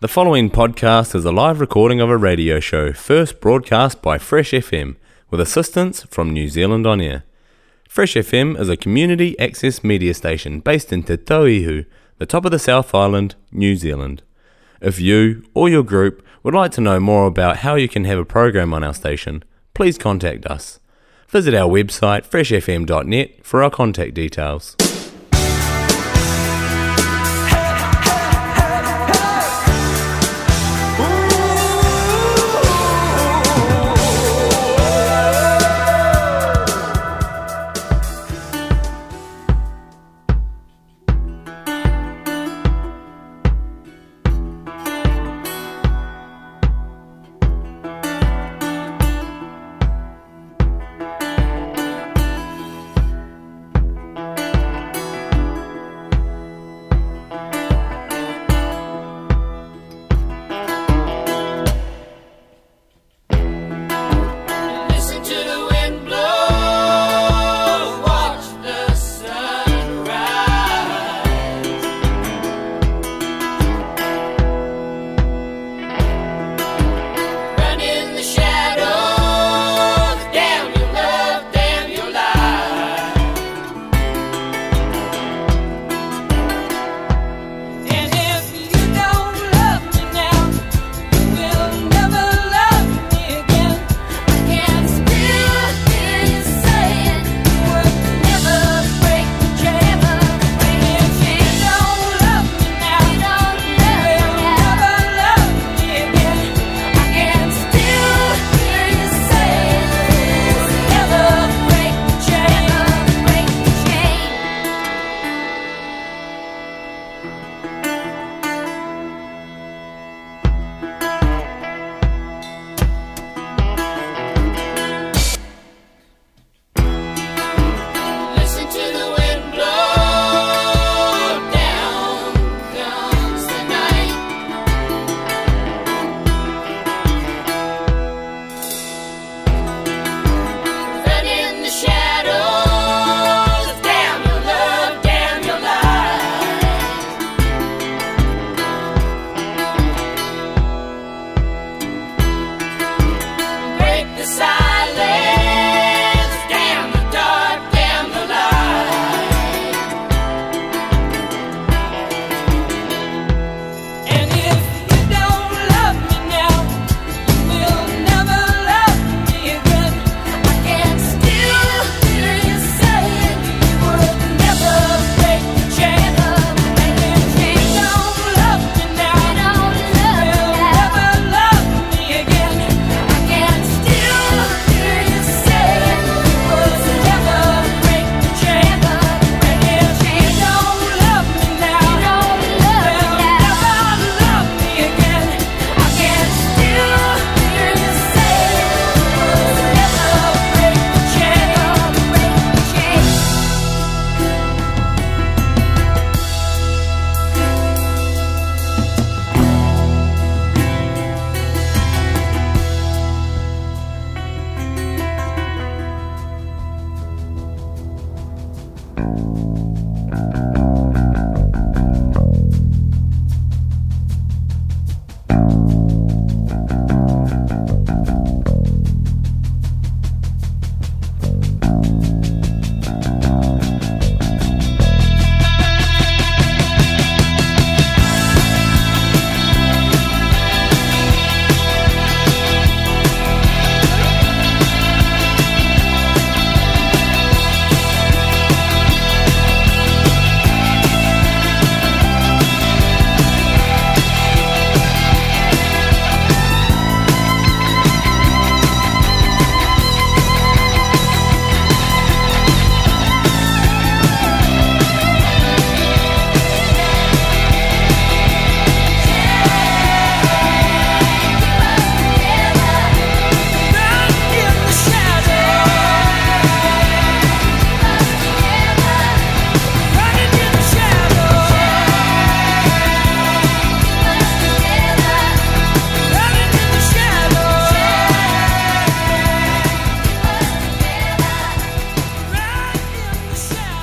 The following podcast is a live recording of a radio show first broadcast by Fresh FM with assistance from New Zealand On Air. Fresh FM is a community access media station based in Te Tauihu, the top of the South Island, New Zealand. If you or your group would like to know more about how you can have a program on our station, please contact us. Visit our website freshfm.net for our contact details.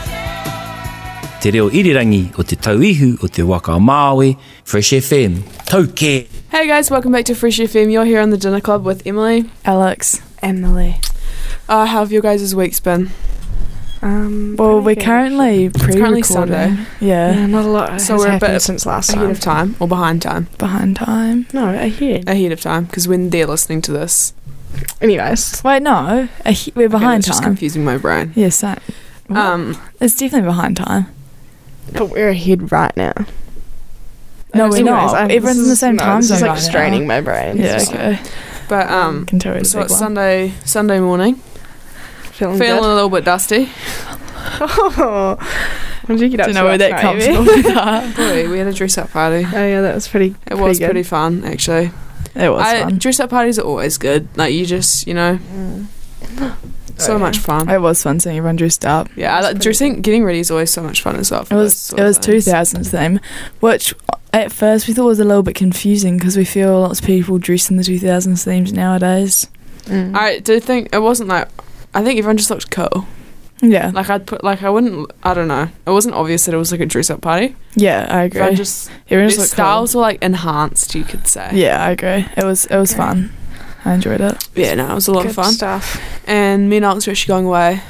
Te reo irirangi o te tauihu o te waka Māui, Fresh FM. Tokay. Hey guys, welcome back to Fresh FM. You're here on the Dinner Club with Emily. Alex. Emily. How have your guys' weeks been? Well, we're currently currently pre-recording. Sunday. Yeah. not a lot So has we're a happened bit since last Ahead time. of time or behind time? Behind time. No, ahead. Ahead of time, because when they're listening to this, Anyways. Wait, no. We're behind it's just time. confusing my brain. Yeah, same. It's definitely behind time. But we're ahead right now. No, we're not. Everyone's in the same time This is zone like right now. straining my brain. Yeah, So, okay. But Can tell it's so a big it's one. Sunday morning. Feeling Feeling good. a little bit dusty. Oh. When did you get up Don't to know where last that night, comes Evie? from. That Boy, we had a dress up party. Oh yeah, that was pretty. It was good. pretty fun, actually. was fun. Dress up parties are always good. Like you just, so Oh, yeah. much fun. It was fun seeing everyone dressed up. Yeah, I like getting ready is always so much fun as well. It was 2000s theme, which at first we thought was a little bit confusing because we feel lots of people dress in the 2000s themes nowadays. Mm. I do think it wasn't like. I think everyone just looked cool. Yeah, Like I don't know. It wasn't obvious that it was like a dress up party. yeah, I agree. Everyone just Everyone their just looked styles were like enhanced, you could say. cool. Yeah, I agree. It was fun. I enjoyed it. Yeah, no, it was a lot Good of fun. stuff. And me and Alex are actually going away.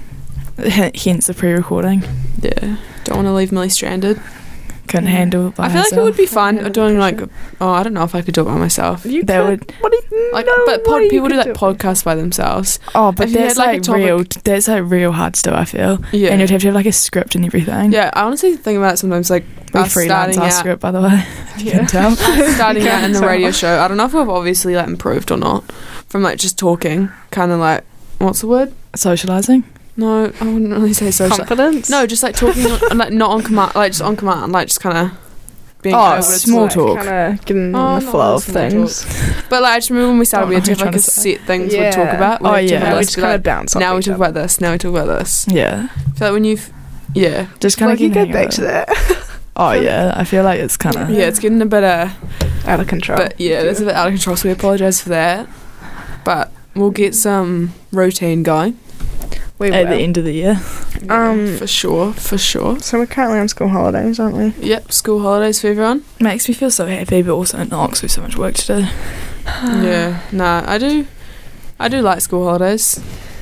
Hence the pre-recording. Yeah, don't want to leave Millie stranded. Couldn't handle it by I feel like it herself. would be fun Yeah, doing like. 100%. I don't know if I could do it by myself. You That could- would- What do you Like, no but way you people do could like it. podcasts by themselves. Oh, but If you that's had, like, a like topic- real. That's like real hard to do. I feel. Yeah, And you'd have to have like a script and everything. yeah. I honestly think about it sometimes, like We us freelance starting our out. script, by the way. If you can tell. Starting out in the So- radio show, I don't know if we've obviously like improved or not from like just talking, kind of like what's the word? Socializing. No, I wouldn't really say social. Confidence. No, just like talking, like not on command, like just on command, like just kind of being Oh, able to small talk. Kind of getting Oh, in the not flow of small things. But like I just remember when we started, Don't we had to know have what like you're a trying to set things we'd talk about. Oh, We'd have to yeah. have a We list, just be kind like, of bounce off now we each talk other. about this. Now we talk about this. Yeah. I feel like when you've, yeah, Just kind Like of you getting go the hang back of to it. that. Oh yeah, I feel like it's kind of. yeah, it's getting a bit Out of control. but yeah, it's a bit out of control. So we apologise for that, but we'll get some routine going. we At will. the end of the year. For sure. So we're currently on school holidays, aren't we? Yep, school holidays for everyone. Makes me feel so happy, but also not because we have so much work to do. Yeah, nah, I do like school holidays.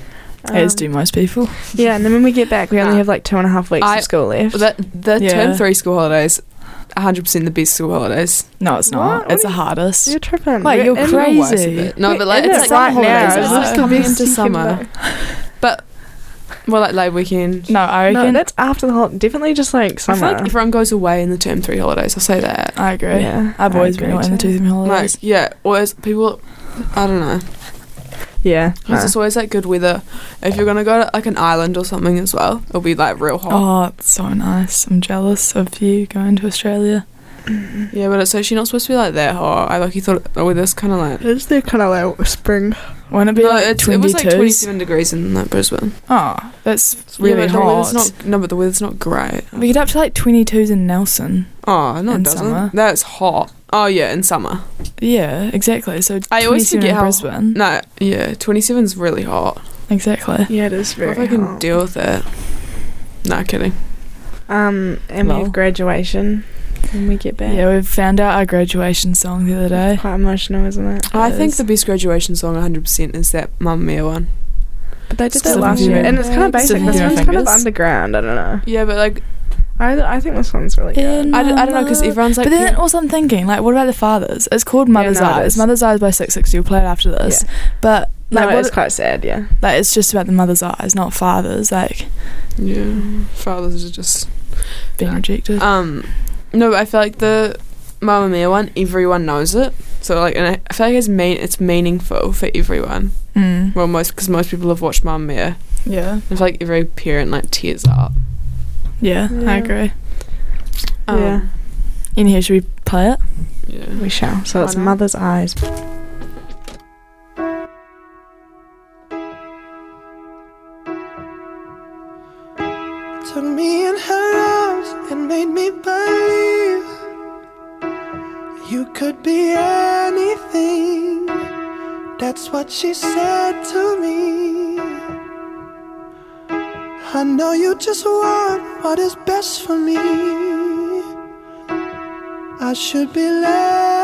As do most people. Yeah, and then when we get back, we only Nah. have like 2.5 weeks I- of school left. The Yeah. term 3 school holidays, 100% the best school holidays. No, it's not. What? It's the hardest. You're tripping. Wait, you're in- crazy. No, but like in it's it like right summer now. holidays. It's This like is coming the into best summer. you can But well, like Labour weekend. No, I No, reckon. that's after the holiday. Definitely just like I summer. feel like everyone goes away in the term 3 holidays. I'll say that. I agree. Yeah, I've I always been agree away in the too. two holidays. Like, yeah, always people. I don't know. Yeah. 'Cause it's always like good weather. If you're gonna go to like an island or something as well, it'll be like real hot. Oh, it's so nice. I'm jealous of you going to Australia. Yeah, but it's actually not supposed to be like that hot. I like you thought the weather's kind of like. It's the kind of like spring. Won't it be No, like it 22s? was like 27 degrees in like Brisbane. Oh, that's really yeah, but the hot. weather's not. No, but the weather's not great. We get up to like 22s in Nelson. Oh no, In it doesn't. summer. That's hot. Oh yeah, in summer. Yeah, exactly. So I always 27 forget in how. Brisbane. No, yeah, 27's really hot. Exactly. Yeah, it is I very don't know if I can hot. deal with it. Nah, kidding. And we Lol. have graduation when we get back. Yeah, we found out our graduation song the other day. Quite emotional, isn't it? I It think is. the best graduation song 100% is that Mamma Mia one. But they did Still that last thinking year, about and it's kind of it. basic. Still This thinking one's about kind of fingers. underground. I don't know. Yeah, but like I think this one's really good. In I don't know because everyone's like. But then also I'm thinking, like, what about the fathers? It's called Mother's no, it Eyes. is. Mother's Eyes by 660. We'll play it after this. Yeah. But No, like, it's quite sad. Yeah. like, it's just about the mother's eyes, not fathers. Like yeah, fathers are just. being rejected. No, but I feel like the Mamma Mia one, everyone knows it. So like, and I feel like it's meaningful for everyone. Mm. Well, because most people have watched Mamma Mia. Yeah. I feel like every parent like tears up. Yeah, Yeah. I agree. Yeah. In here, should we play it? Yeah. We shall. So Why it's not? Mother's Eyes. Took me in her arms and made me believe you could be anything. That's what she said to me. I know you just want what is best for me. I should be letting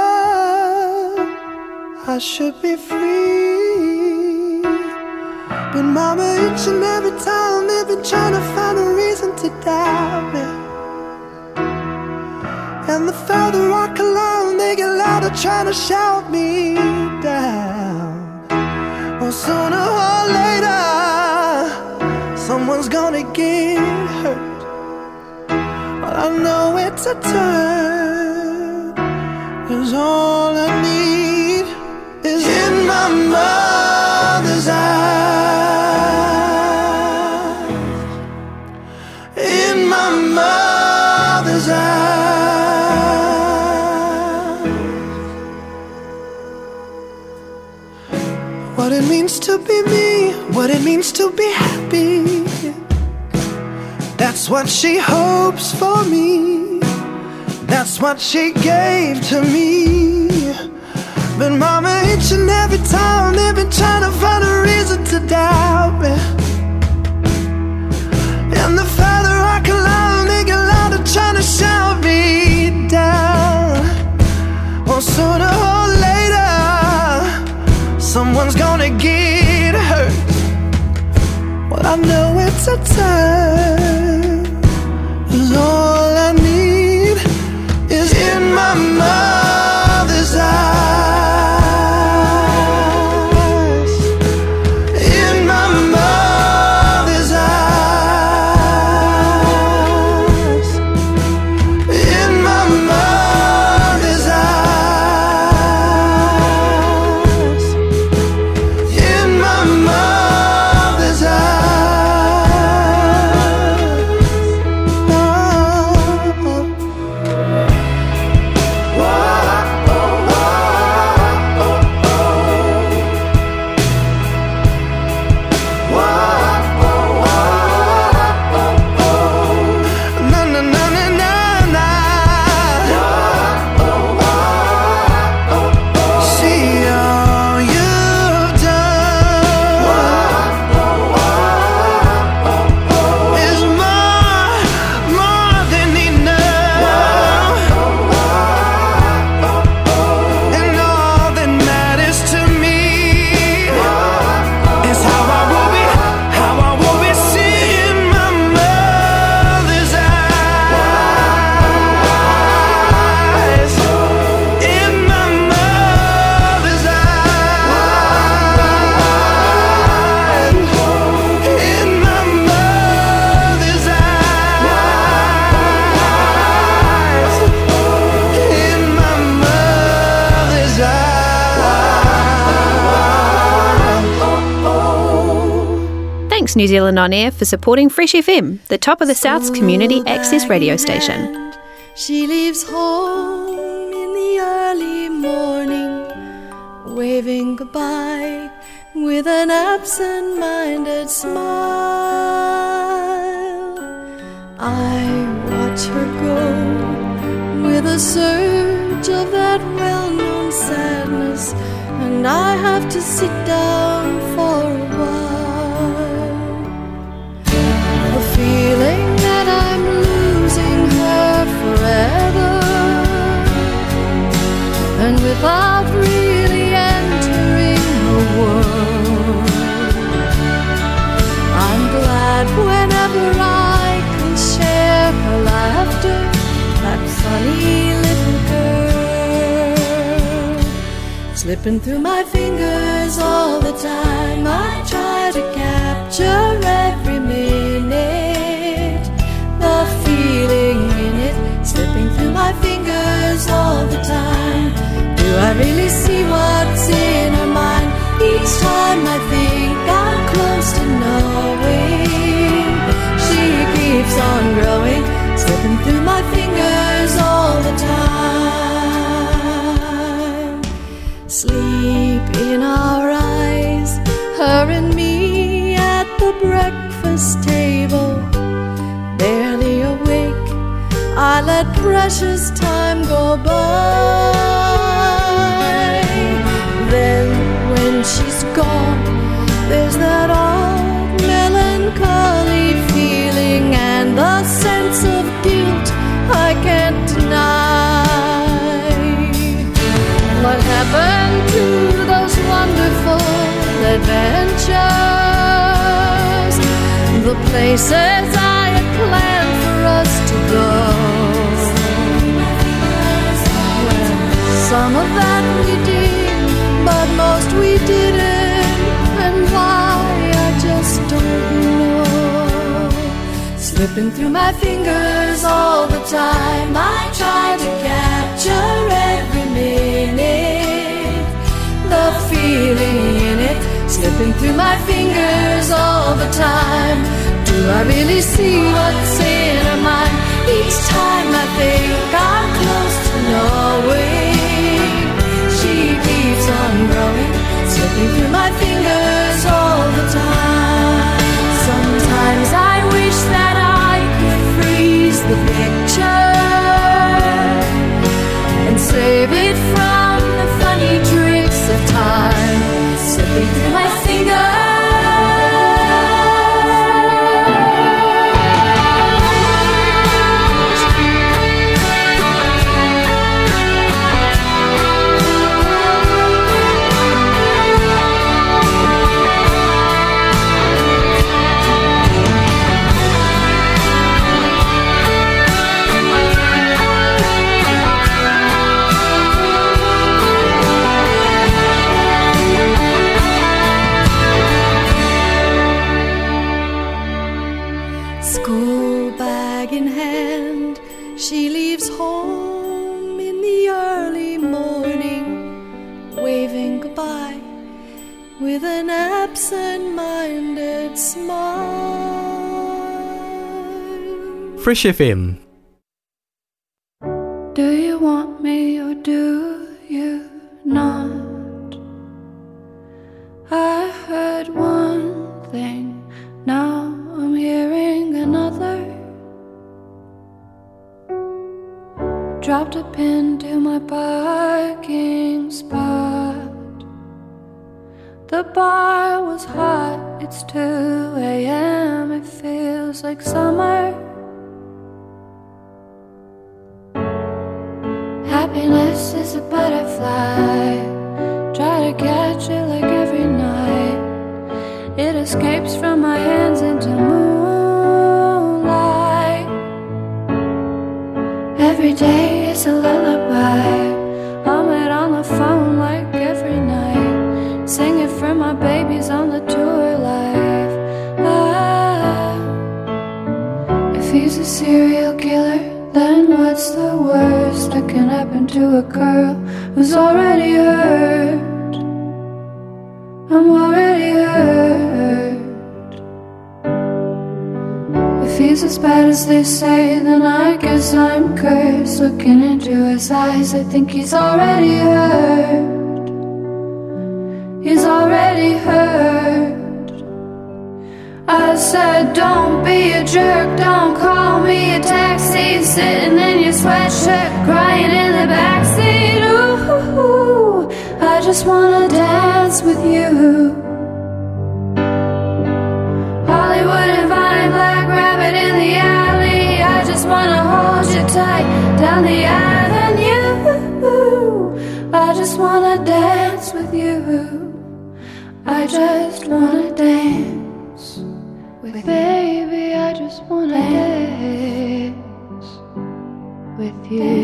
I should be free. But mama, each and every time they've been trying to find a reason to doubt me. And the further I climb, they get louder trying to shout me down. Well, sooner or later, someone's gonna get hurt. Well, I know it's a turn, 'cause all I need is in my mother's eyes. In my mother's eyes. What it means to be me, what it means to be happy, that's what she hopes for me. That's what she gave to me. But mama, each and every time they've been trying to find a reason to doubt me. And the further I climb, they get louder trying to shout me down. Well, sooner or later, someone's gonna get hurt. Well, I know it's a turn, 'cause all I need is in my mother's eyes. In my mother's eyes. In my mother's eyes. In my mother's eyes. Na na na na na na. See all you've done is more than enough, and all that matters to me is how I will be seeing my mother's eyes. In my mother's eyes. In my mother's eyes. In my mother's eyes. Thanks New Zealand On Air for supporting Fresh FM, the top of the South's community access radio station. She leaves home in the early morning, waving goodbye with an absent-minded smile. I watch her go with a surge of that well-known sadness, and I have to sit down for a while. The feeling that I'm losing her forever, and without really entering her world. I'm glad whenever I can share her laughter, that funny little girl. Slipping through my fingers all the time, I try to capture every minute, the feeling in it, slipping through my fingers all the time. Do I really see what's in her mind? Each time I think I'm close to knowing, she keeps on growing, slipping through my fingers all the time. Sleep in our eyes, her and me at the breakfast table, barely awake, I let precious time go by. Then when she's gone, there's that odd melancholy feeling and the sense of guilt I can't deny. What happened to the wonderful adventures, the places I had planned for us to go. Well, some of that we did, but most we didn't, and why I just don't know. Slipping through my fingers all the time, I try to capture every minute, the feeling in it, slipping through my fingers all the time. Do I really see what's in her mind? Each time I think I'm close to knowing, she keeps on growing, slipping through my fingers all the time. Sometimes I wish that I could freeze the picture and save it from the funny tricks of time, slipping through my fingers. School bag in hand, she leaves home in the early morning, waving goodbye with an absent-minded smile. Fresh FM. Do you want me or do you not? I heard one thing, now I'm hearing another. Dropped a pin to my parking spot. The bar was hot, it's 2 a.m. It feels like summer. Happiness is a butterfly, try to catch it like every night. It escapes from my hands into moonlight. Every day is a lullaby, hum it on the phone like every night. Sing it for my babies on the tour life. If he's a serial killer, then what's the worst that can happen to a girl who's already hurt? I'm already hurt. If he's as bad as they say, then I guess I'm cursed. Looking into his eyes, I think he's already hurt. He's already hurt. I said, don't be a jerk, don't call me a taxi, sitting in your sweatshirt, crying in the backseat. Ooh, I just wanna dance with you. Hollywood and Vine, Black Rabbit in the alley, I just wanna hold you tight down the avenue. I just wanna dance with you. I just wanna dance with baby, I just wanna dance with you.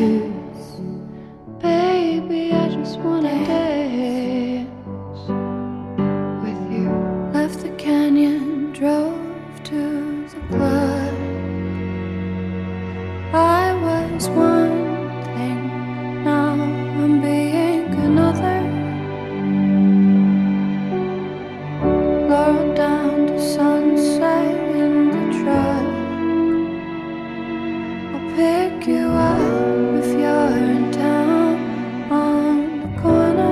Baby, I just wanna dance with you. Left the canyon, drove to the club. I was one thing, now I'm being another. Lowered down to sunset in the truck. I'll pick you up if you're in town on the corner.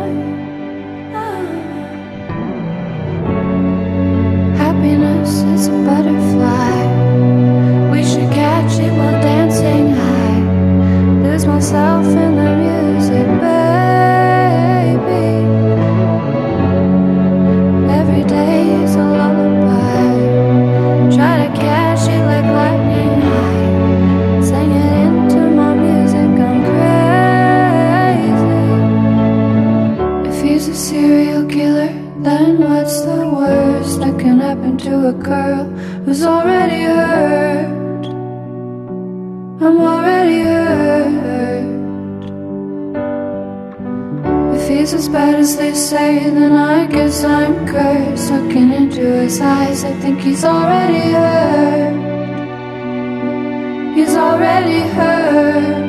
he's a serial killer, then what's the worst that can happen to a girl who's already hurt? I'm already hurt. If he's as bad as they say, then I guess I'm cursed. Looking into his eyes, I think he's already hurt. He's already hurt.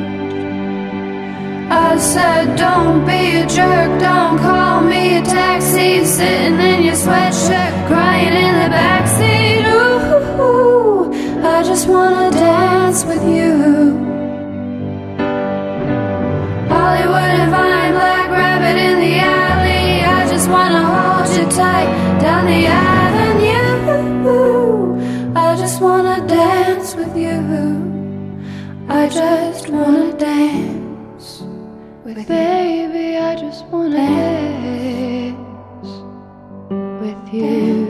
I said, don't be a jerk, don't call me a taxi. Sitting in your sweatshirt, crying in the backseat. Ooh, I just wanna dance with you. Hollywood and Vine, Black Rabbit in the alley. I just wanna hold you tight down the avenue. I just wanna dance with you. I just wanna dance. Baby, I just wanna dance with you.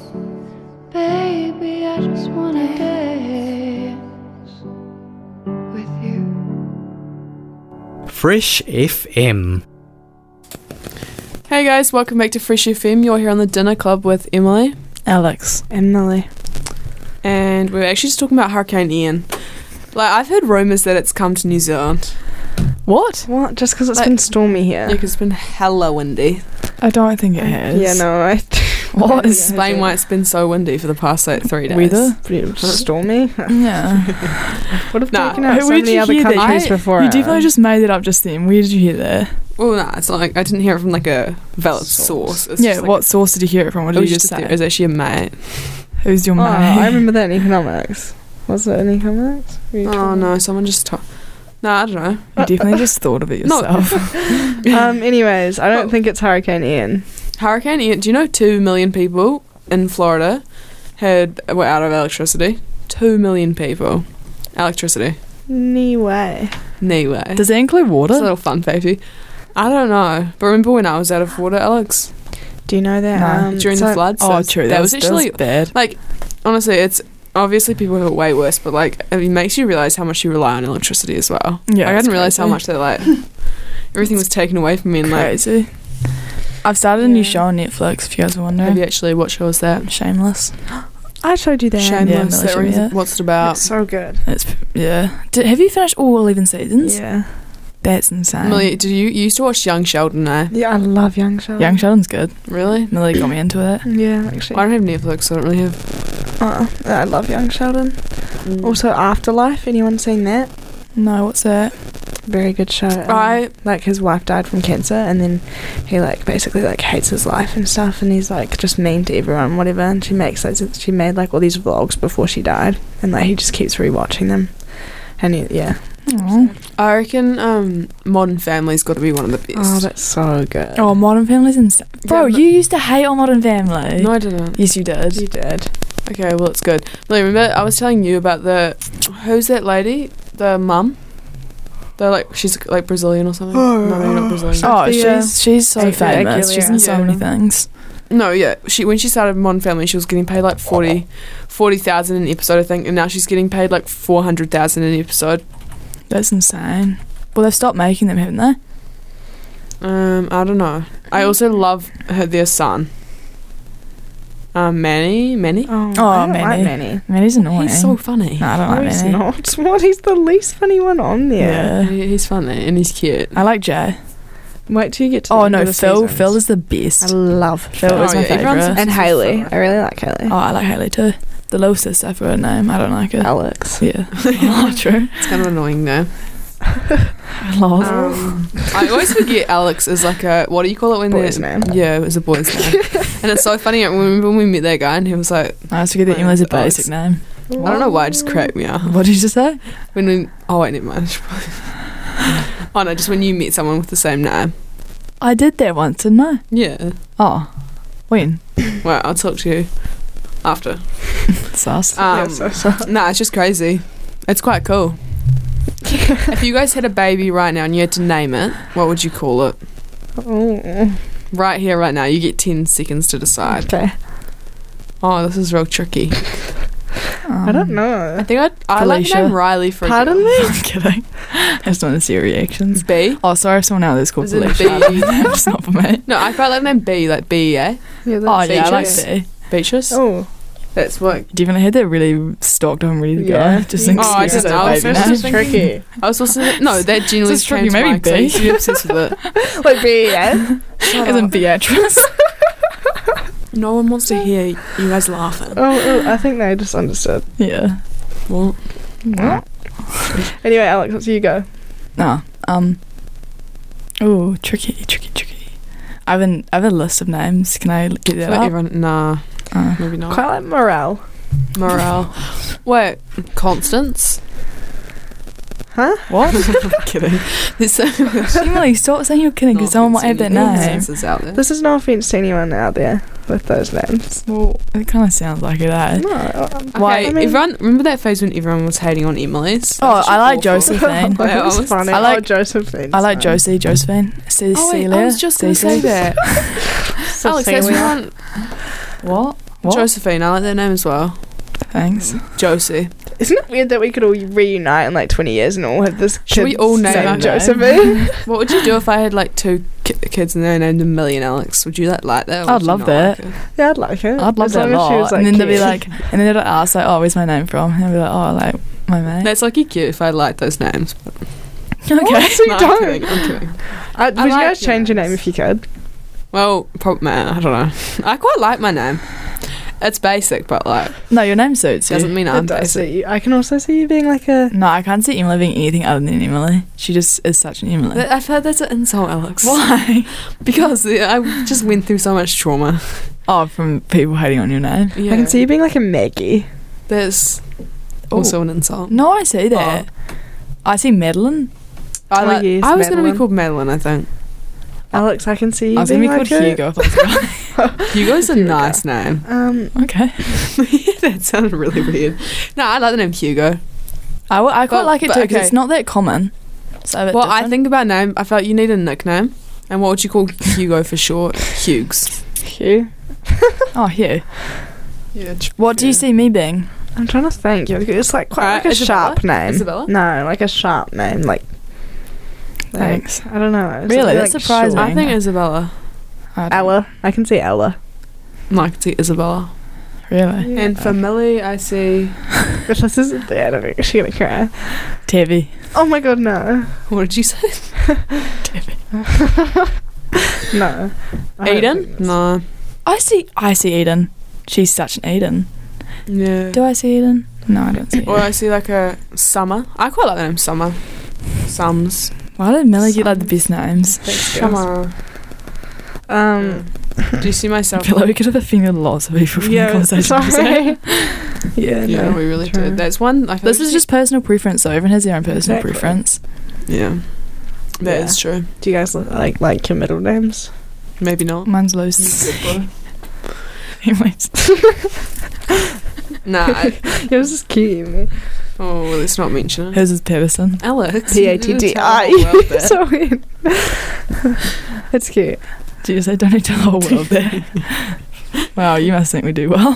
Baby, I just wanna dance with you. Fresh FM. Hey guys, welcome back to Fresh FM. You're here on the Dinner Club with Emily. Alex. Emily. And we're actually just talking about Hurricane Ian. Like, I've heard rumours that it's come to New Zealand. What? What? Just because it's Like- been stormy here? Yeah, because it's been hella windy. I don't think it has. Yeah, no, I. What is Explain why it's been so windy for the past, like, 3 days. weather? Pretty stormy. Yeah. Would have Nah. taken out Hey, so where did many you other hear that? countries I- before. You definitely just made it up just then. Where did you hear that? Well, nah, it's not like I didn't hear it from like a valid source. It's Yeah, just, like, what source did you hear it from? What It did was you just just it say? was actually a mate. Who's your Oh, mate? I remember that in economics. Was it in economics? Were you Oh talking- no, someone just told. No, I don't know. You definitely just thought of it No. yourself. Anyways, I don't think it's Hurricane Ian. Hurricane Ian. Do you know 2 million people in Florida were out of electricity? 2 million people. Electricity. No way. Anyway. Does it include It's a water? little fun facty. I don't know. But remember when I was out of water, Alex? Do you know that? No. During the floods? Oh, That true. That was that actually... was bad. Like, honestly, it's... Obviously, people have it way worse, but, like, it makes you realise how much you rely on electricity as well. Yeah, Like, I it's didn't realise how crazy. much that, like... everything was taken away from me and, like... Crazy. I've started a new Yeah. show on Netflix, if you guys are Have wondering. you actually... What show is that? Shameless. I showed you that. Shameless. Millie That showed me rings- that. What's it about? It's so good. It's yeah. Have you finished all 11 seasons? Yeah. That's insane. Millie, did you used to watch Young Sheldon, eh? Yeah, I love Young Sheldon. Young Sheldon's good. Really? Millie got me into it. Yeah, Well, I actually. don't have Netflix, so I don't really have... I love Young Sheldon. Also, Afterlife. Anyone seen that? No, what's that? Very good show. Like, his wife died from cancer, and then he, like, basically, like, hates his life and stuff, and he's, like, just mean to everyone, whatever, and she made, like, all these vlogs before she died, and, like, he just keeps rewatching them. And, yeah. Oh, I reckon Modern Family's got to be one of the best. Oh, that's so good. oh Modern Family's insane. Bro, Yeah, but- you used to hate on Modern Family. No, I didn't. Yes, you did. You did. Okay, well, it's good. Millie, remember I was telling you about who's that lady? The mum? She's like Brazilian or something? No, maybe not Brazilian. Oh, Sophia she's so Sophia famous. She's in Aguilera. so many things. No, yeah. When she started Modern Family, she was getting paid like 40,000 an episode, I think, and now she's getting paid like 400,000 an episode. That's insane. Well, they've stopped making them, haven't they? I don't know. I also love their son. Manny? Oh, Oh, I don't like Manny. Manny. Man, he's annoying. He's so funny. No, I don't No, like he's Manny. not. What? He's the least funny one on there. Yeah. He's funny and he's cute. I like Jay. Wait till you get to Oh the no, end of the Phil. seasons. Phil is the I best. love Phil Phil. is my yeah, everyone's favourite. And Hayley. I really like Hayley. Oh, I like Hayley too. The little sister, I forgot her name. I don't like her. Alex. Yeah. Oh, true. It's kind of annoying though. Lol. I always forget Alex is like a, what do you call it when Boy's they're- name. Yeah, it was a boy's name. And it's so funny. I remember when we met that guy and he was like, I always forget that Emily's a Alex. basic name. I don't know why, it just cracked me up. What did you just say? When we, oh wait, never mind. Oh no, just when you meet someone with the same name. I did that once, didn't I? Yeah. Oh. When? Well, I'll talk to you after. Sus. Nah, it's just crazy. It's quite cool. If you guys had a baby right now and you had to name it, what would you call it? Oh. Right here, right now. You get 10 seconds to decide. Okay. Oh, this is real tricky. I don't know. I think I like the Felicia. name Riley for a Pardon girl. me? I'm kidding. I just want to see your reactions. B. Oh, sorry if someone out there's called Is it Felicia. B? It's not for me. No, I quite like the name B, like B, yeah? Yeah, Oh, yeah, I like Beatrice. B. Beatrice? Oh, That's what. Do you even hear they're really stocked on ready to Yeah. go? Just Yeah. an Oh, I excuse didn't for know. a It's baby just name. thinking- tricky. I was supposed to. No, that genuinely This is tricky, came to maybe mind 'cause I B. used to be obsessed with it. Like B, yeah? Isn't Beatrice? No one wants to hear you guys laughing. Oh, I think they just understood. Yeah. What? Anyway, Alex, let's you go. No. Oh, tricky. I have a list of names. Can I get that Like up? everyone, nah, maybe not. Quite like morale. Morale. Wait, Constance? Huh? What? I'm kidding. There's so Emily, stop saying you're kidding because someone might have that name. Constances out there. This is no offense to anyone out there with those names. Well, it kind of sounds like it, eh? No, Why? I mean- Everyone, remember that phase when everyone was hating on Emily's? Oh, I like Josephine. Yeah, that was funny. I like- Josephine. I like Josephine. Oh wait, I was just going to say that. Alex, that's Cecilia. one. What? Josephine, I like that name as well. Thanks. Josie. Isn't it weird that we could all reunite in like 20 years and all have this Should we kid's all name name our Josephine? What would you do if I had like two kids and they named a million Alex? Would you like that? Or I'd would you love not that. like it? Yeah, I'd like it. I'd love As that a long as she lot. was, And then they'd be cute. like, and then they'd ask like, "Oh, where's my name from?" And I'd be like, "Oh, like my mate." That's like cute if I liked those names. But Okay. So you No, I'm don't. kidding, I'm kidding. Would you like guys your change your name names. if you could? Well, probably, I don't know. I quite like my name. It's basic, but like No, your name suits you. doesn't mean I'm It does basic. suit you. I can also see you being like a... No, I can't see Emily being anything other than Emily. She just is such an Emily. I've heard that's an insult, Alex. Why? Because I just went through so much trauma. Oh, from people hating on your name. Yeah, I can see you being like a Maggie. That's also an insult. No, I see that. I see Madeline. Oh, yes, I was going to be Madeline. called Madeline, I think. Alex, I can see you I was going being to be called like Hugo. If I was a guy. Hugo's a nice name. Okay. That sounded really weird. No, I like the name Hugo. I quite But- like it but too because okay. it's not that common. So a bit Well, I different. think about name. I felt you need a nickname. And what would you call Hugo for short? Hughes. Hugh. Oh, Hugh. Yeah. What do you see me being? I'm trying to think. It's like quite Alright, like a Isabella? sharp name. Isabella? No, like a sharp name. Like Thanks. I don't know. It's Really? like That's surprising. short. I think Isabella. I don't- Ella. I can see Ella. No, I can see Isabella. Really? Yeah. And for Millie, I see. If this isn't there, I think she's gonna cry. Tabby. Oh my god, no. What did you say? No. I don't Eden? think this- No. I see Eden. She's such an Eden. Yeah. Do I see Eden? No, I don't see Eden. Or I see like a Summer. I quite like the name Summer. Sums. Why did Millie get like the best names? Thanks, girls. Summer. Do you see I myself? feel like we could have offended lots of people from the Yeah, conversation. sorry. Yeah, Yeah, no, we really true. did. That's one. I feel This like is just personal preference, though. Everyone has their own personal Exactly. preference. Yeah. That Yeah. is true. Do you guys like your middle names? Maybe not. Mine's Lucy. Anyways. Nah. It was just cute, me. Oh, well, let's not mention it. Hers is Patterson. Alex. P-A-T-T-I. So weird. It's cute. Did you say don't need to tell the whole world there? Wow, you must think we do well.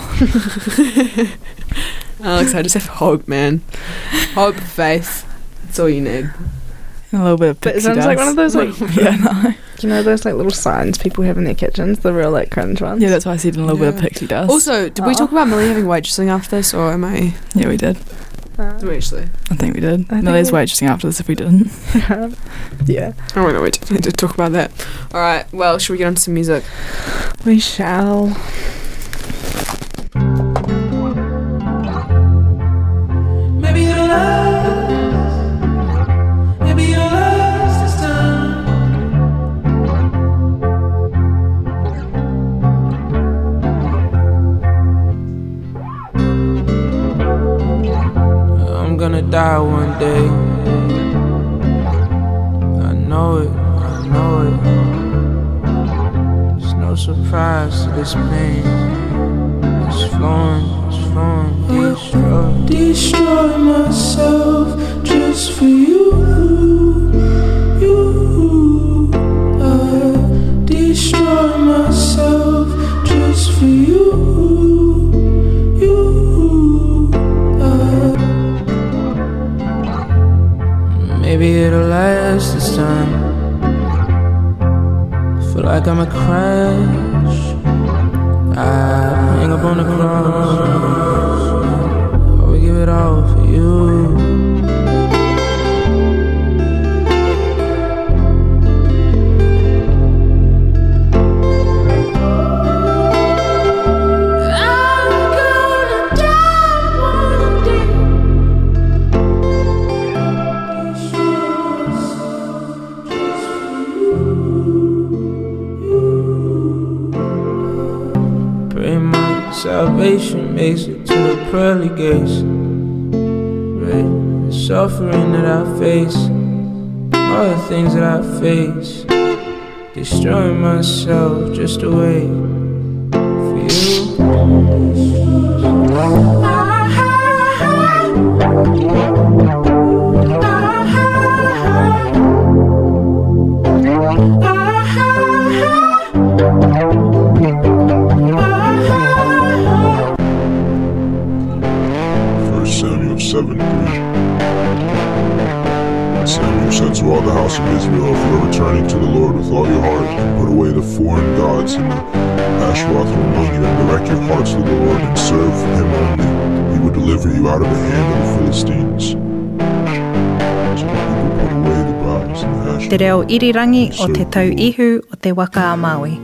Alex, I just have hope, man. Hope, faith. That's all you need. And a little bit of But it pixie sounds like one of dust. those like Yeah, no. you know those like little signs people have in their kitchens, the real like cringe ones. Yeah, that's why I said a little bit of Yeah. pixie dust. Also, did we talk about Millie having waitressing after this, or am I? Yeah, we did. Did we actually? I think we did. I think Millie's we- waitressing after this if we didn't. Yeah. Oh, no, we definitely did talk about that. All right. Well, should we get on to some music? We shall. Maybe you'll last. Maybe you'll last this time. I'm gonna die one day. I know it, I know it. It's no surprise to this pain. It's flowing, destroy myself just for you. I destroy myself just for you. Maybe time. Feel like I'm a crash. I hang up on the cross. I would give it all for you. Salvation makes it to the pearly gates. Right? The suffering that I face, all the things that I face, destroying myself just to wait for you. Samuel 7:3. Samuel said to all the house of Israel, if you are returning to the Lord with all your heart, and put away the foreign gods and the Ashtaroth from among you, and direct your hearts to the Lord, and serve him only, he will deliver you out of the hand of the Philistines. So the people put away the gods and the Ashtaroth. Te reo irirangi o te tau ihu o te waka a Maui.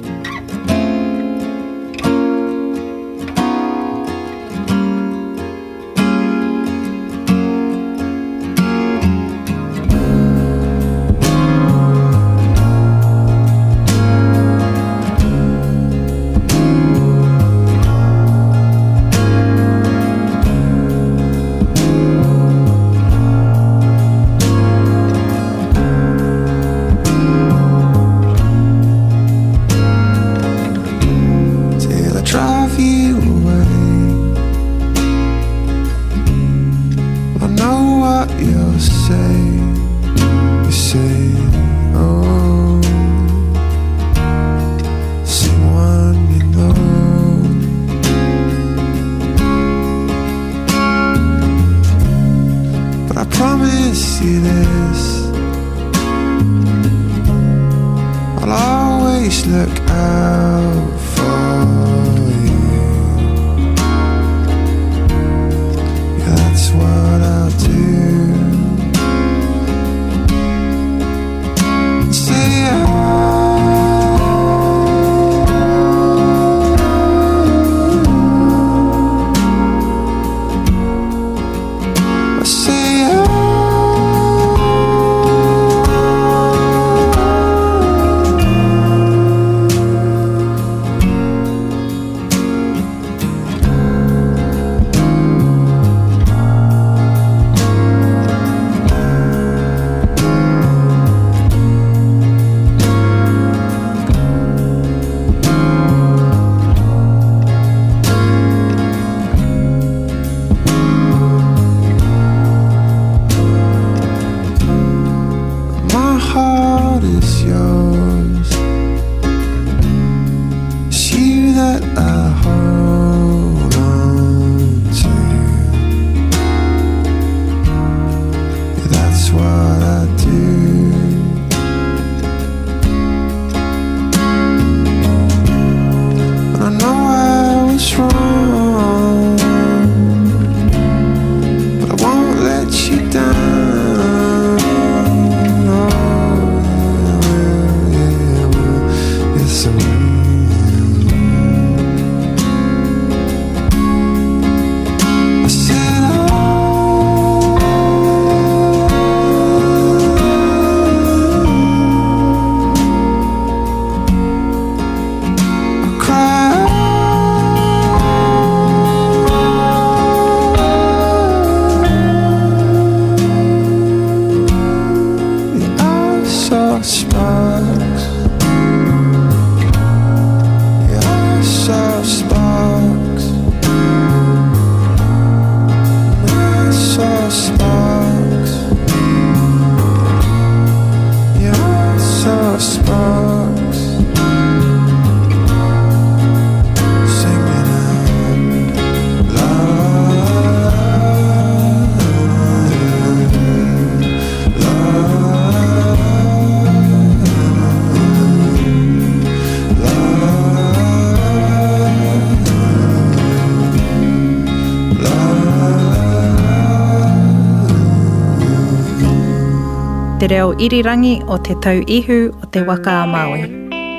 Te reo irirangi o te tau ihu o te waka a Māui.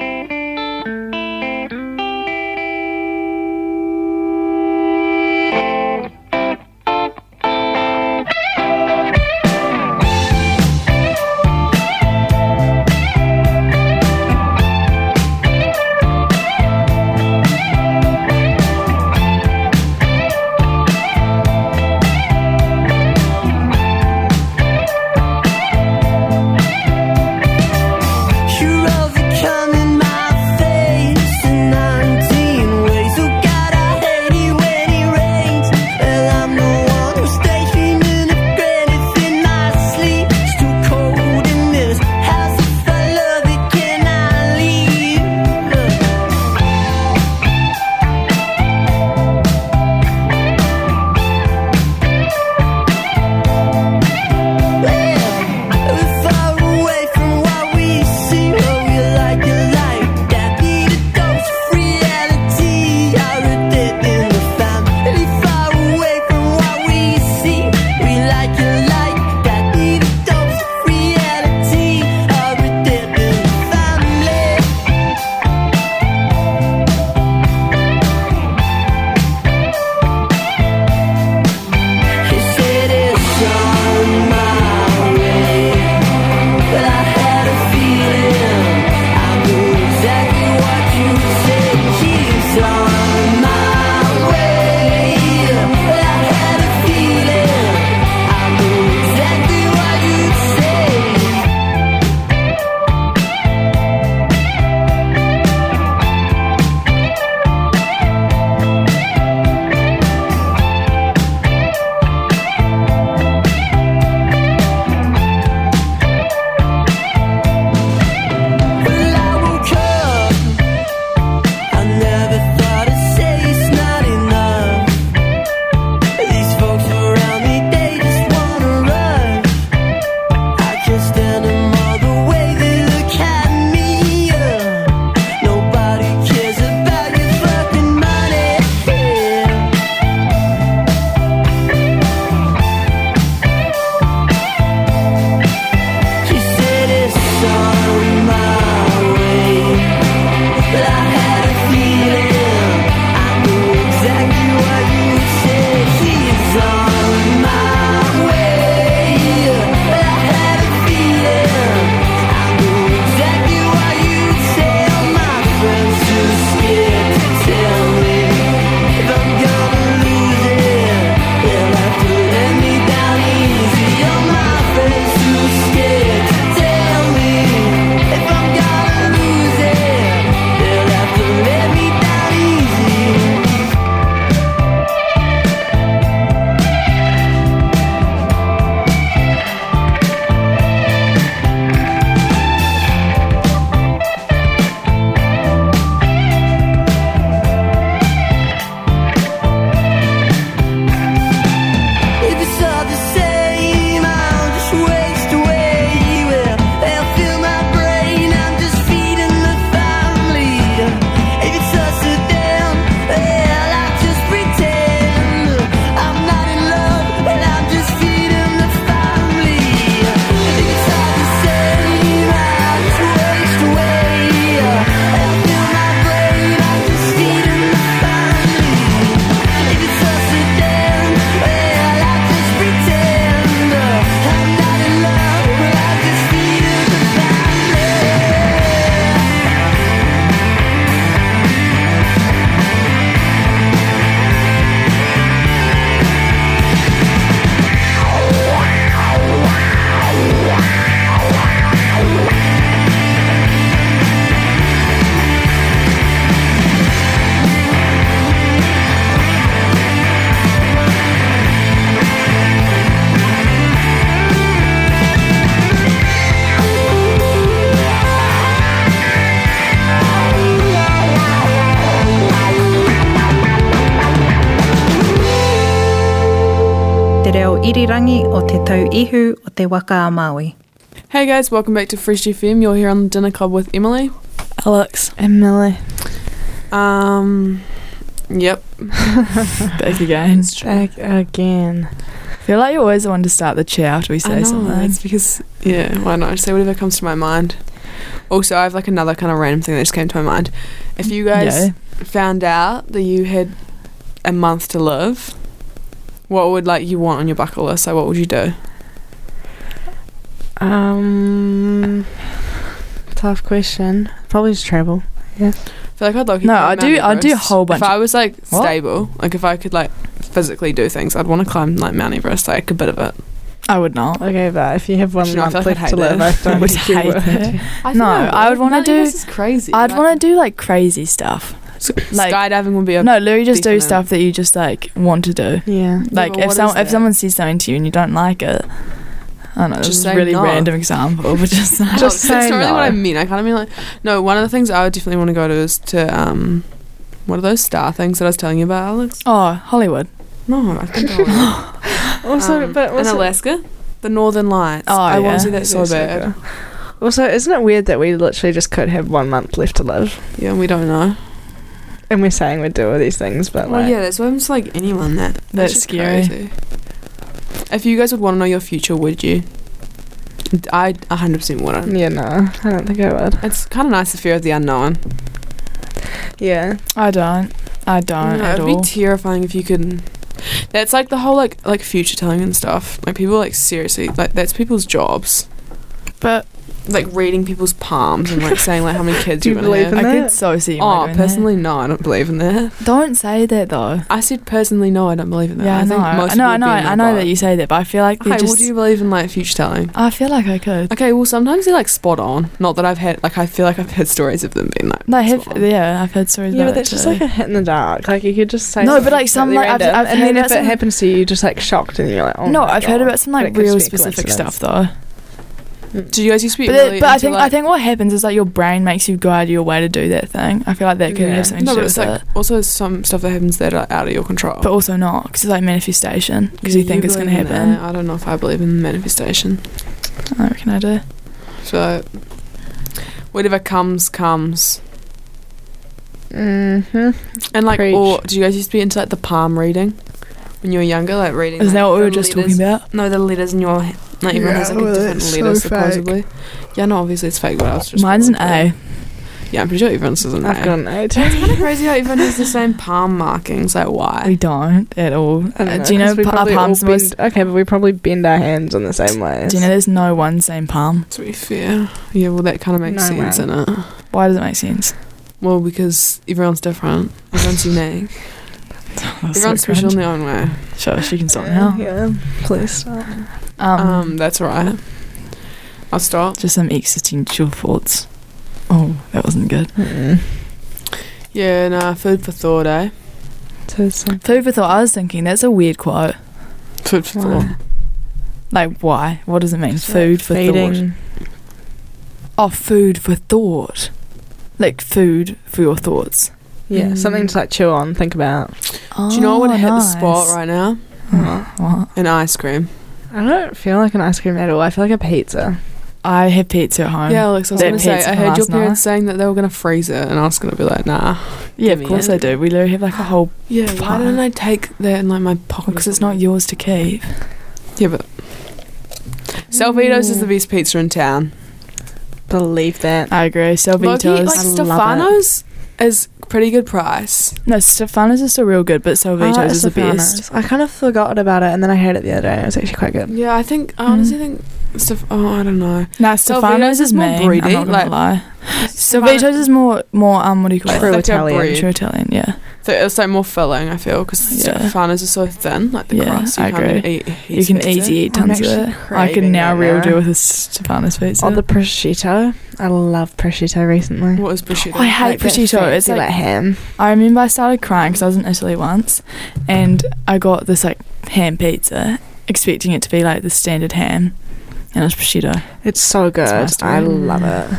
te reo irirangi o te tau ihu o te waka a Māui. Hey guys, welcome back to Fresh FM. You're here on the Dinner Club with Emily, Alex, and Millie. Yep. Back again. Back again. feel like you always want to start the chair after we say I know, something. it's because, why not? Just say whatever comes to my mind. Also, I have like another kind of random thing that just came to my mind. If you guys found out that you had a month to live, what would like you want on your bucket list? Like, what would you do? Tough question. Probably just travel. Yeah. I feel like I'd like I'd do a whole bunch. If I was like stable, like if I could like physically do things, I'd want to climb like Mount Everest, like a bit of it. I would not. Okay, but if you have 1 month like left to live, I don't would think you hate would. it. I would want to do. This is crazy. I'd want to do like crazy stuff. Like skydiving would be a literally just do stuff that you just like want to do. Yeah. Like if someone says something to you and you don't like it, I don't know, just this is a really no. random example, but just say that's not really what I mean. I kind of mean like no. One of the things I would definitely want to go to is to what are those star things that I was telling you about, Alex? Oh, Hollywood. No, I think also, but in Alaska, the Northern Lights. Oh, I want to see that so bad. Also, isn't it weird that we literally just could have 1 month left to live? Yeah, and we don't know. And we're saying we'd do all these things, but well, that's what happens to like anyone that's scary. Crazy. If you guys would want to know your future, would you? I 100% wouldn't. Yeah, no, I don't think I would. It's kind of nice the fear of the unknown. Yeah, I don't at all. It'd be terrifying if you could. That's like the whole like future telling and stuff. Like people like seriously like that's people's jobs. But like reading people's palms and like saying like how many kids do you you're gonna have. believe in I that? could so see you. Oh, personally, no, I don't believe in that. Don't say that though. I said personally, no, I don't believe in that. Yeah, I know that you say that, but I feel like okay, well, do you believe in like future telling? I feel like I could. Okay, well, sometimes they're like spot on. Not that I've had like I feel like I've heard stories of them being like. I've heard stories. Yeah, about but that's it just too. like a hit in the dark. Like you could just say no, but like some like I've and heard then if about it happens to you, you're just like shocked and you're like, oh no, my I've God. heard about some like But it could real just be specific coincidence. stuff though. Do you guys used to be But, really but I into, think like, I think what happens is like your brain makes you go out of your way to do that thing. I feel like that could have something to do with like it. also some stuff that happens that are out of your control. But also not, because it's like manifestation, because you think it's going to believe in happen. that? I don't know if I believe in manifestation. I reckon I do. So whatever comes. Mm-hmm. And like, Preach. or do you guys used to be into like the palm reading when you were younger, like reading? Is like, that what we the were just letters? talking about? No, the letters in your like everyone has like a different that's letter so fake. supposedly. Yeah, no, obviously it's fake, but I was just. Mine's an A. Yeah, I'm pretty sure everyone's is an I've A. got an A. It's kind of crazy how everyone has the same palm markings. Like, why? We don't at all. I don't Do you know 'cause we our probably all palms most? okay, but we probably bend our hands in the same way. Do you know there's no one same palm? To be fair, yeah, well, that kind of makes No, sense, man. innit? Why does it make sense? Well, because everyone's different. Everyone's unique. That's Everyone's so special in cringe. their own way. Sure, she can stop now. Yeah, please stop. That's right. I'll stop. Just some existential thoughts. Oh, that wasn't good. Yeah, nah, food for thought, eh? Food for thought. I was thinking that's a weird quote. Food for thought. Like, why? What does it mean? It's Food like for feeding. thought. Oh, food for thought. Like food for your thoughts. Yeah, something to like chew on, think about. Do you know what would hit the nice. spot right now? What? An ice cream. I don't feel like an ice cream at all. I feel like a pizza. I have pizza at home. Yeah, Alex, I was That going to say, pizza I from heard your last parents night. saying that they were going to freeze it, and I was going to be like, nah. Yeah, give of me course it. I do. We literally have like a whole. Yeah, why Fine. didn't I take that in like my pocket? Because it's not yours to keep. Yeah, but Salvito's is the best pizza in town. Believe that. I agree. Salvito's. Loki, like I love Stefano's is pretty good price. No, Stefano's is still real good, but Salvito's I like is the Stefano's. best. I kind of forgot about it, and then I had it the other day. It was actually quite good. Yeah, I honestly think I don't know. Nah, Stefano's is more mean. breedy, I'm not gonna like- lie. Salvito's is more what do you call True it? Italian. bread. True Italian, yeah. So it's like more filling, I feel, because Yeah. Stefano's is so thin, like the Yeah, crust. You I can't agree. eat You can easily eat I'm tons of actually it. I can craving now that real now. do with a Stefano's pizza. Oh, the prosciutto. I love prosciutto recently. What is prosciutto? I hate Like that prosciutto. It's fancy, like ham. I remember I started crying because I was in Italy once, and I got this like ham pizza, expecting it to be like the standard ham, and it was prosciutto. It's so good. my story. I love it.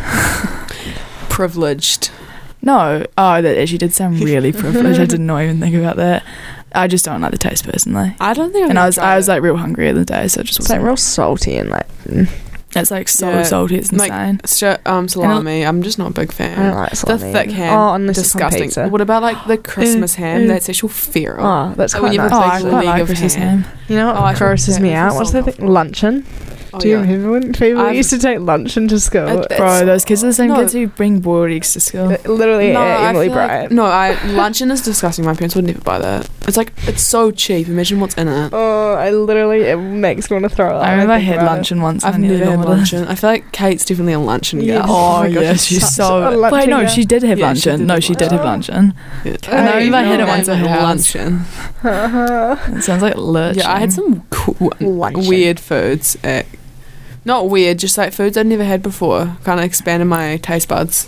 Privileged. No, that actually did sound really privileged. I did not even think about that. I just don't like the taste personally. I don't think. And I was like real hungry the other day, so it just It's like wasn't. real salty and like. It's like so salty, it's insane. Like salami, I'm just not a big fan. I don't like salami. The thick ham, unless disgusting. it's on pizza. What about like the Christmas ham? That's actual feral. Oh, that's quite when you nice. have a I like Christmas ham. You know what grosses me out? What's that thing? Luncheon. Do you remember when people used to take luncheon to school? Bro, those kids are the same kids who bring boiled eggs to school. Literally, Emily Bright. Luncheon is disgusting. My parents would never buy that. It's so cheap. Imagine what's in it. Oh, it makes me want to throw up. I remember I had luncheon once. I've never had luncheon. I feel like Kate's definitely a luncheon girl. Oh, yeah, she's so... Wait, no, she did have luncheon. No, she did have luncheon. And I remember I had it once at her house. Luncheon. It sounds like lunch. Yeah, I had some weird foods at... Not weird, just like foods I'd never had before. Kind of expanded my taste buds.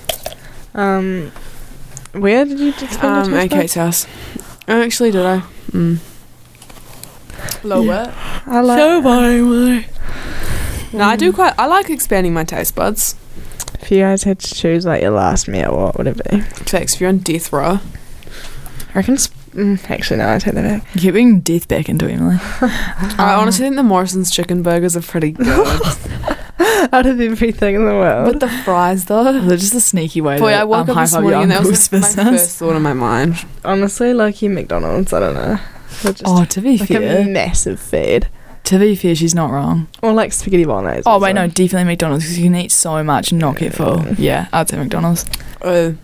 Where did you expand your taste at Kate's house. Actually, did I? Lower. I like... No, I do quite... I like expanding my taste buds. If you guys had to choose like your last meal, what would it be? Facts, if you're on death row. I reckon... actually, no, I take that back. You keep bringing death back into Emily. I honestly think the Morrison's chicken burgers are pretty good. Out of everything in the world. With the fries, though. They're just a sneaky way Boy, I woke up this morning and that was my first thought in my mind. Honestly, low-key McDonald's, I don't know. To be fair. A massive fad. To be fair, she's not wrong. Or like spaghetti bolognese. Oh, wait, no, definitely McDonald's because you can eat so much and not get full. Yeah, I'd say McDonald's. I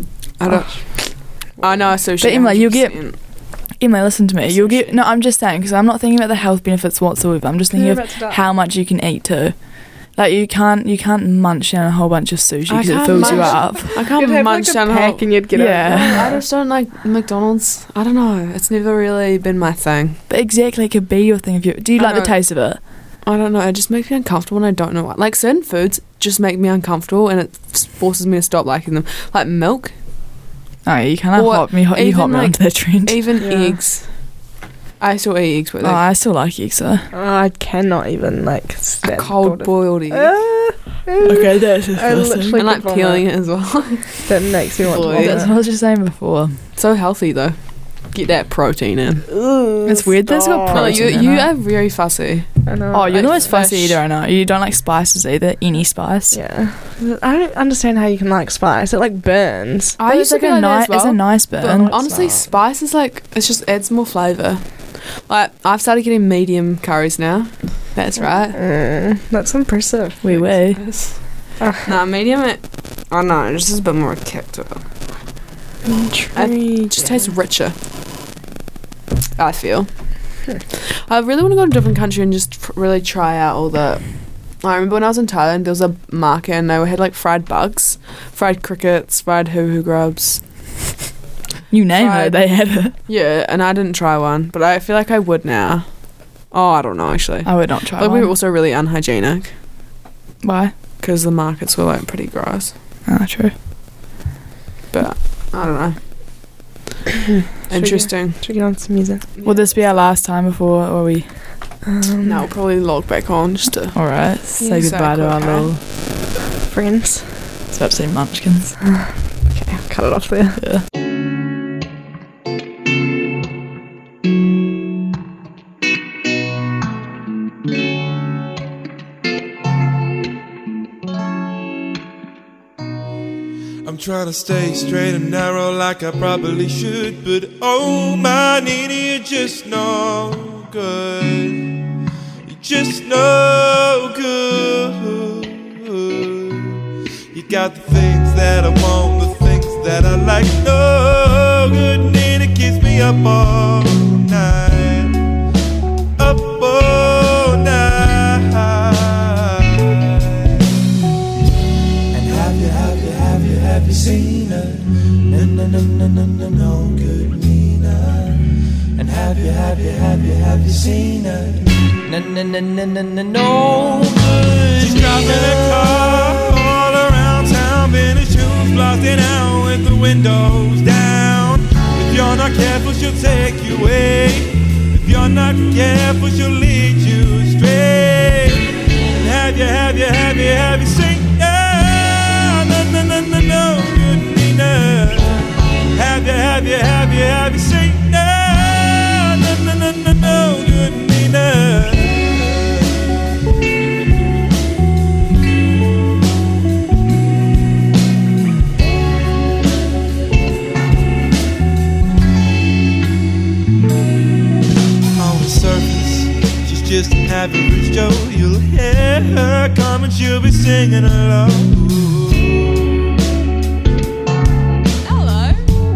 know, so but Emily, you'll get... Emily, listen to me. You'll get... No, I'm just saying, because I'm not thinking about the health benefits whatsoever. I'm just thinking of how much you can eat too. Like, you can't munch down a whole bunch of sushi because it fills you up. I can't munch down a pack and you'd get I just don't like McDonald's. I don't know. It's never really been my thing. But exactly, it could be your thing. Do you like the taste of it? I don't know. It just makes me uncomfortable and I don't know why. Like, certain foods just make me uncomfortable and it forces me to stop liking them. Like milk. Oh, you kind of hop me onto that trend. Even eggs. I still eat eggs. But I still like eggs though. I cannot even like stand cold boiled egg. Okay, that's disgusting. And like peeling it as well. That makes me want to vomit. That's what I was just saying before. So healthy though. Get that protein in. It's weird that's got protein. You are very fussy. I know. Oh, you're the most fussy eater I know. You don't like spices either. Any spice. Yeah. I don't understand how you can like spice. It like burns. I used to be like that as well. It's a nice burn. But honestly, spice is like it just adds more flavour. Like I've started getting medium curries now. That's right. That's impressive. Wee. Nah, medium. Oh no, it just is a bit more kick to it. It just tastes richer. I feel. I really want to go to a different country and just really try out all the... I remember when I was in Thailand, there was a market and they had like fried bugs, fried crickets, fried hoo-hoo grubs. You name it, they had it. Yeah, and I didn't try one, but I feel like I would now. Oh, I don't know actually. I would not try one. We were also really unhygienic. Why? Because the markets were like pretty gross. Ah, true. But I don't know. Interesting. Should we get on some music? Will this be our last time before, or we... No, we'll probably log back on just to... Alright, say goodbye to our little... friends. I was about to say munchkins. Okay, I'll cut it off there. Yeah. I'm trying to stay straight and narrow like I probably should, but oh my Nini, you're just no good. You're just no good. You got the things that I want, the things that I like. No good Nini keeps me up all night, up all night. And have you seen her? No good Nina. And have you seen her? No good. She's driving a car all around town, vintage shoes blasting out with the windows down. If you're not careful, she'll take you away. If you're not careful, she'll lead you straight. And have you seen her? No good Nina. Have you seen no good Nina? just average Joe. You'll hear her come and she'll be singing along. Hello.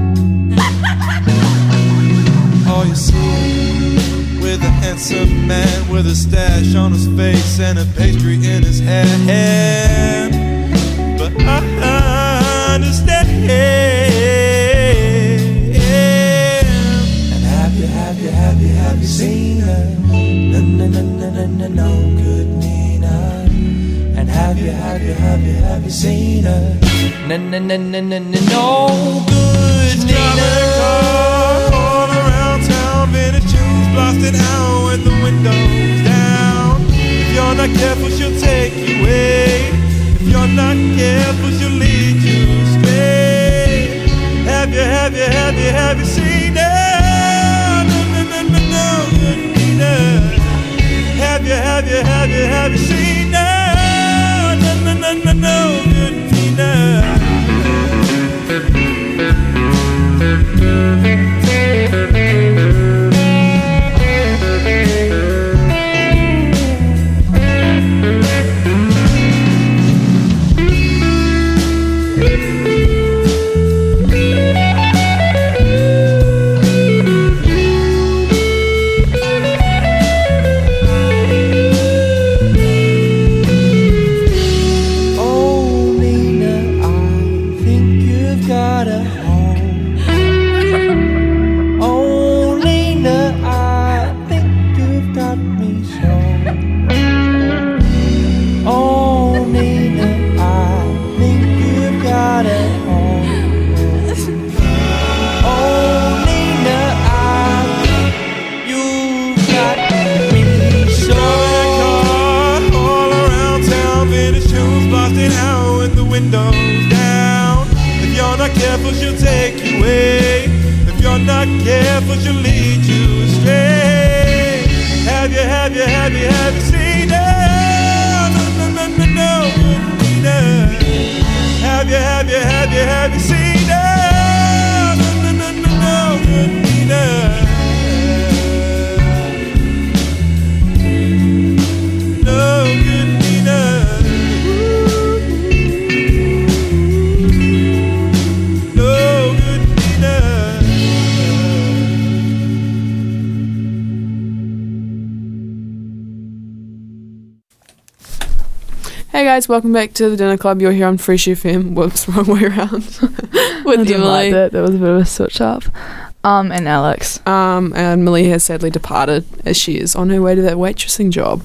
All you see with a handsome man with a stash on his face and a pastry in his hand. But I understand. And have you seen her? No good Nina. And have you seen her? No good Nina. All around town, vintage tunes blasting out with the windows down. If you're not careful, she'll take you away. If you're not careful, she'll lead you astray. Have you seen her? No good Nina. Have you seen her? No good Nina. Hey guys, welcome back to the Dinner Club. You're here on Fresh FM. Whoops, wrong way around. With Emily. That was a bit of a switch up. And Alex. And Millie has sadly departed as she is on her way to that waitressing job.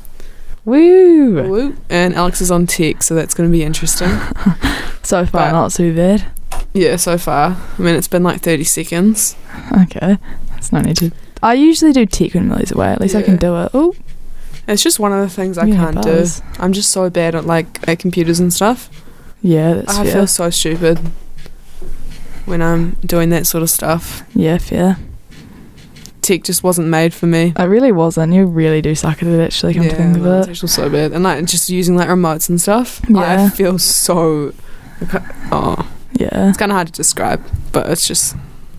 Woo! Woo. And Alex is on tech, so that's going to be interesting. So far, not too bad. Yeah, so far. I mean, it's been like 30 seconds. Okay. There's no need to... I usually do tech when Millie's away. At least I can do it. Oh. It's just one of the things I can't do. I'm just so bad at computers and stuff. Yeah, that's fair. I feel so stupid when I'm doing that sort of stuff. Yeah, fair. Tech just wasn't made for me. It really wasn't. You really do suck at it, actually, come to think of it. It's actually so bad. And like just using like remotes and stuff, I feel so... Yeah. It's kind of hard to describe, but it's just...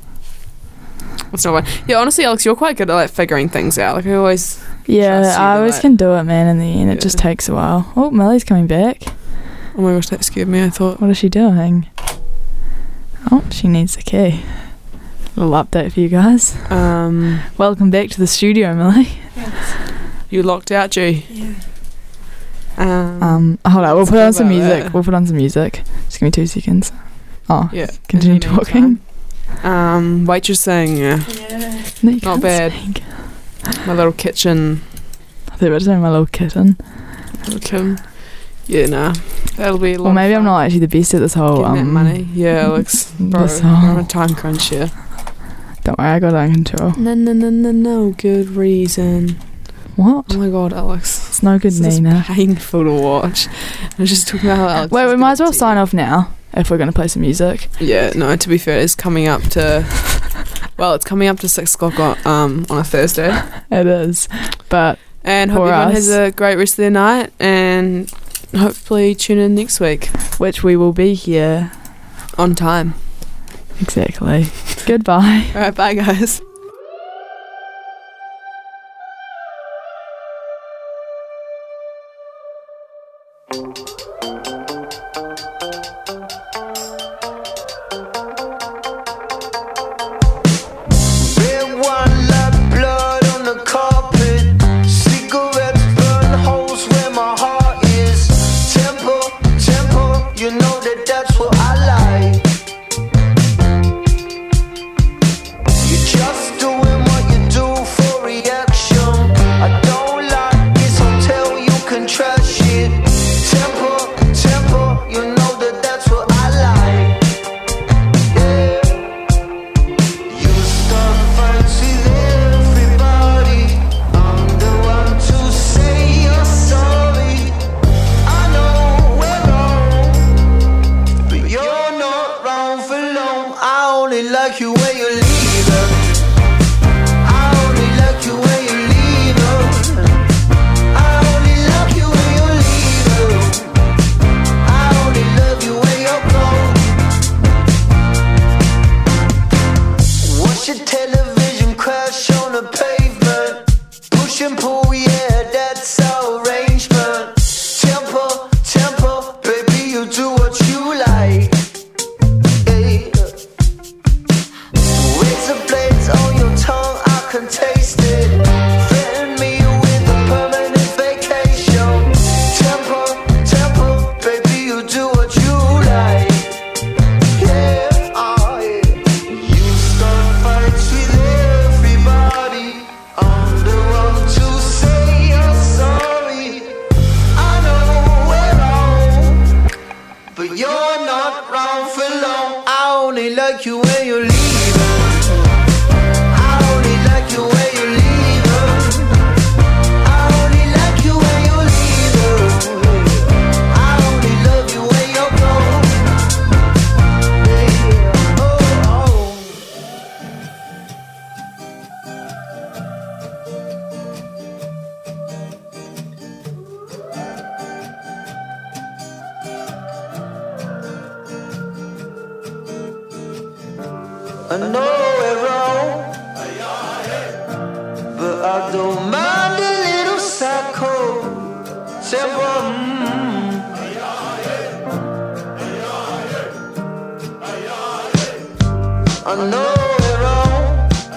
It's not bad. Yeah, honestly, Alex, you're quite good at like figuring things out. Like I always... Yeah, I always can do it, man, in the end. It just takes a while. Oh, Millie's coming back. Oh my gosh, that scared me, I thought. What is she doing? Oh, she needs the key. A little update for you guys. Welcome back to the studio, Millie. Yes. You locked out, G. Yeah. Hold on, we'll put on some music. That. We'll put on some music. Just give me 2 seconds. Oh, yeah. Continue talking. Waitressing. No, you not bad. Sing. My little kitchen. I thought you were saying my little kitten. Little kitten. Yeah, nah. That'll be a lot. Well, maybe I'm not actually the best at this whole that money. Yeah, Alex. Bro, I'm on a time crunch here. Don't worry, I got it under control. No good reason. What? Oh my god, Alex. It's no good, Nina. It's painful to watch. I was just talking about how Alex. Wait, we might as well sign off now if we're going to play some music. Yeah, no, to be fair, it's coming up to... Well, it's coming up to 6 o'clock on a Thursday. It is. But and hope everyone has a great rest of their night, and hopefully tune in next week. Which we will be here. On time. Exactly. Goodbye. Alright, bye guys. only like you when you leave her. I only like you when you leave her. I only like you when you leave her. I only love you when you're gone. Watch your television crash on the pavement. Push and pull, yeah, that's our arrangement. Tempo, baby, you do what you like. Razor blades on your tongue, I can taste it. Threaten me with a permanent vacation. Tempo, baby, you do what you like. Yeah, oh yeah. You start fights with everybody. On the road to say you're sorry. I know we're wrong, but you're not wrong for long. I only like you when you leave. I know we're wrong, but I don't mind a little psycho. Tempo, I know we're wrong,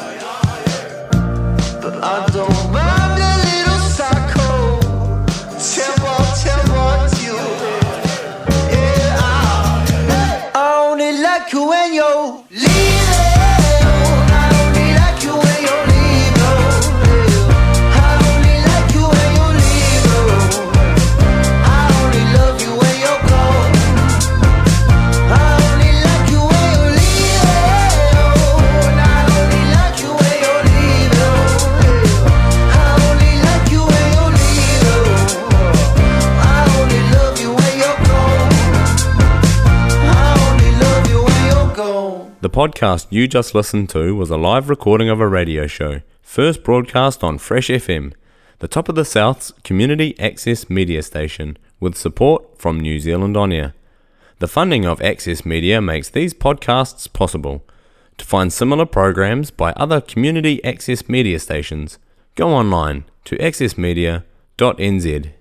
but I don't mind a little psycho. Tempo, you. Yeah, I only like you when you're leaving. The podcast you just listened to was a live recording of a radio show, first broadcast on Fresh FM, the top of the South's community access media station, with support from New Zealand On Air. The funding of Access Media makes these podcasts possible. To find similar programs by other community access media stations, go online to accessmedia.nz.